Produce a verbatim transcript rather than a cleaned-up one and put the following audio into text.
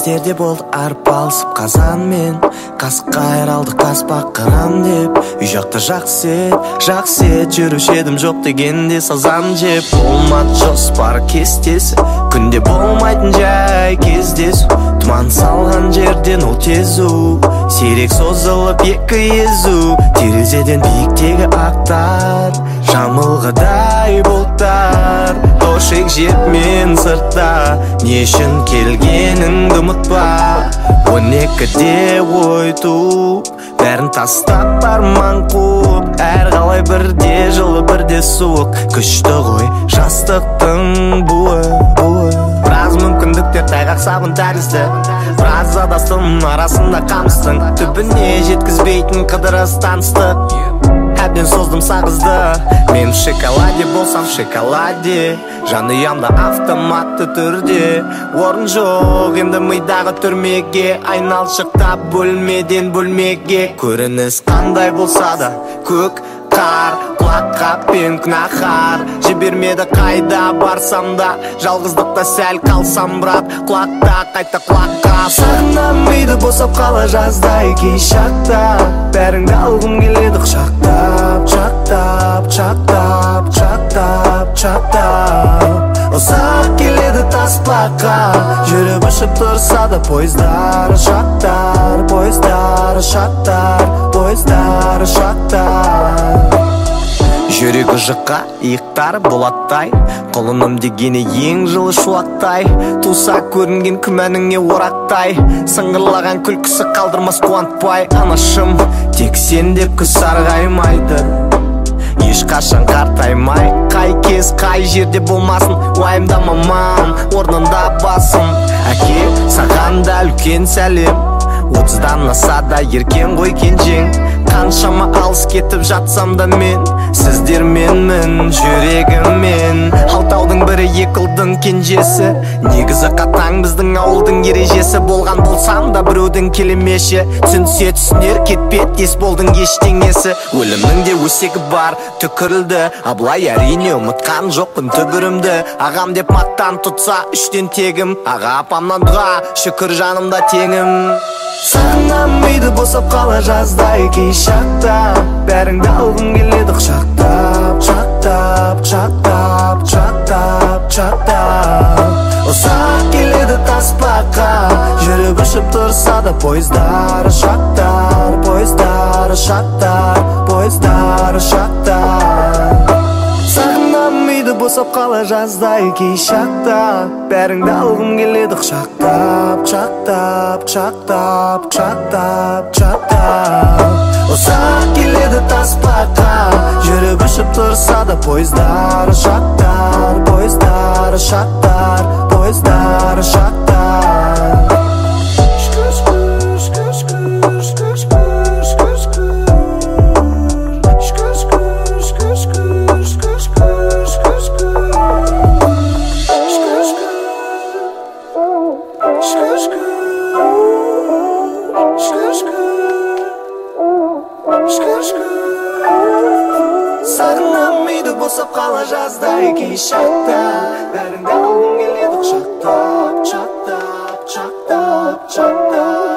кездерде болды арпалысып қазанмен, қасыққа айралды қаспақ қырам деп. Үй жақта жақсы жақсы жүруші едім, жоқ дегенде сазан жеп. Болмады жоспар кестесі, күнде болмайтын жай кездесу. Тұман салған жерден ол тезу, сирек созылып екі езу. Терезеден биіктегі ақтар, жамылғыдай бұлттар. Тошек жетмен сыртта, не үшін келгеніңді ұмытпа. Он екіде ой туып, бәрін тастап арман қуып. Әр қалай бірде жылы бірде суық, күшті ғой жастықтың буы, буы. Біраз мүмкіндіктер тайғақ сабын тәрізді, біраз адастым арасында қамыстың. Түбіне жеткізбейтін қыдырыс таныстық, әбден создым сағызды. Мен в шоколаде болсам в шоколаде, жанұямда автоматты түрде. Орын жоқ енді мидағы түрмеге, айналшықтап бөлмеден бөлмеге. Көрініс қандай болса да көк қар, құлаққа пен күнәһар. Жібермеді қайда барсам да, жалғыздықта сәл қалсам брат. Құлақта қайта құлаққа сағынамайды босап қала жаздай кей шақта. Бәріңді алғым келеді құшақтап, құшақтап, құшақтап, құшақтап, құшақтап. Ұзақ келеді таспаққа, жүріп ұшып тұрса да пойыздар, ұшақтар, пойыздар, ұшақтар, пойыздар, ұшақтар. Жүрегі жұқа, иықтары болаттай, құлыным дегені ең жылы шуақтай. Туса көрінген күмәніңе орақтай, сыңғырлаған күлкісі қалдырмас қуантпай. Анашым, тек сен деп күз сарғаймайды, ешқашан қартаймай. Қай кез қай жерде болмасын, уайымдамамам, орнында басым. Әке, саған да үлкен сәлем, отыздан аса да еркен ғой кенжең. Қаншама алыс кетіп жатсам да мен сіздерменмін жүрегіммен. Алтаудың бірі екі ұлдың кенжесі, негізі қатаң біздің ауылдың ережесі. Болған болсам да біреудің келемеші, түсінсе түсінер кетпет ес болдың ештеңесі. Өлімнің де өсегі бар, түкірілді, абылай әрине ұмытқан жоқпын түбірімді. Ағам деп мақтан тұтса үштен тегім, аға апамнан дұға шүкір жанымда теңім. Сағынамайды босап қала жаздай кей шақта, бәріңді алғым келеді құшақтап, құшақтап, құшақтап, құшақтап, құшақтап. Ұзақ келеді таспаққа, жүріп ұшып тұрса да пойыздар, ұшақтар, пойыздар, ұшақтар, пойыздар, ұшақтар. Сағынамайды босап қала жаздай кей шақта, бәріңді алғым келеді құшақтап, құшақтап, құшақтап, құшақтап, құшақтап. Ұзақ келеді таспаққа, жүріп ұшып тұрса да пойыздар, ұшақтар, пойыздар, ұшақтар, пойыздар, ұшақтар. Сағынамайды босап қала жаздай кей шақта, бәріңді алғым келеді құшақтап, құшақтап, құшақтап, құшақтап.